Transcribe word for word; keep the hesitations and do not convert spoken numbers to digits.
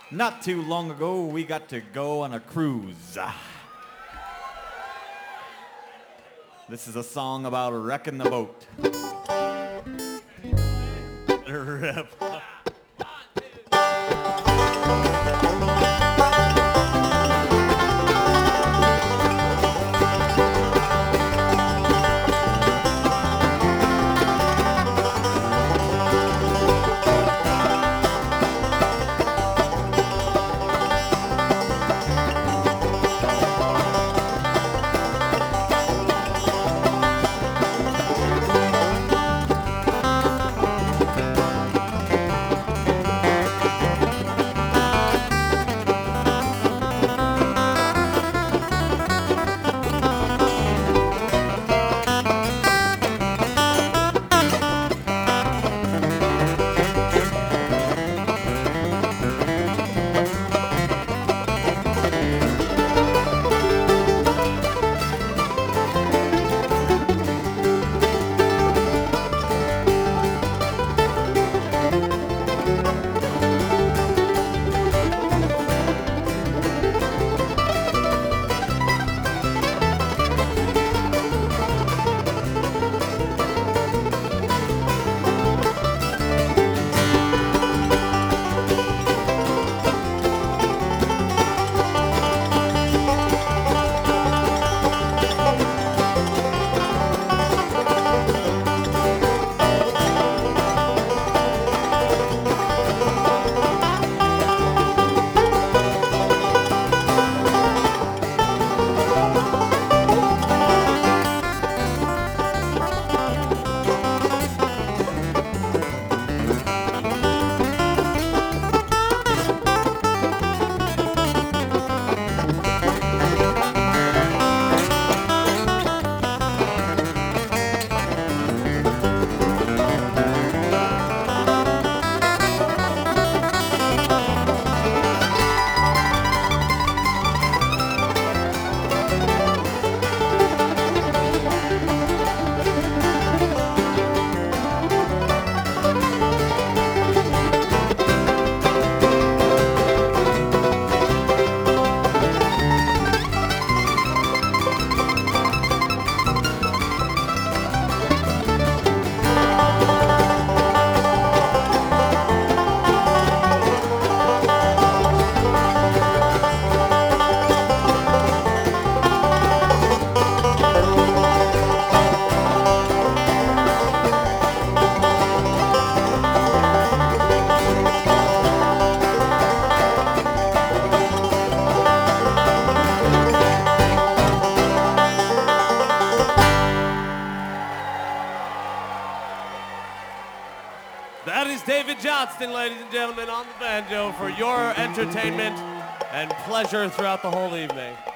Not too long ago, we got to go on a cruise. This is a song about wrecking the boat. Rip. That is David Johnston, ladies and gentlemen, on the banjo for your entertainment and pleasure throughout the whole evening.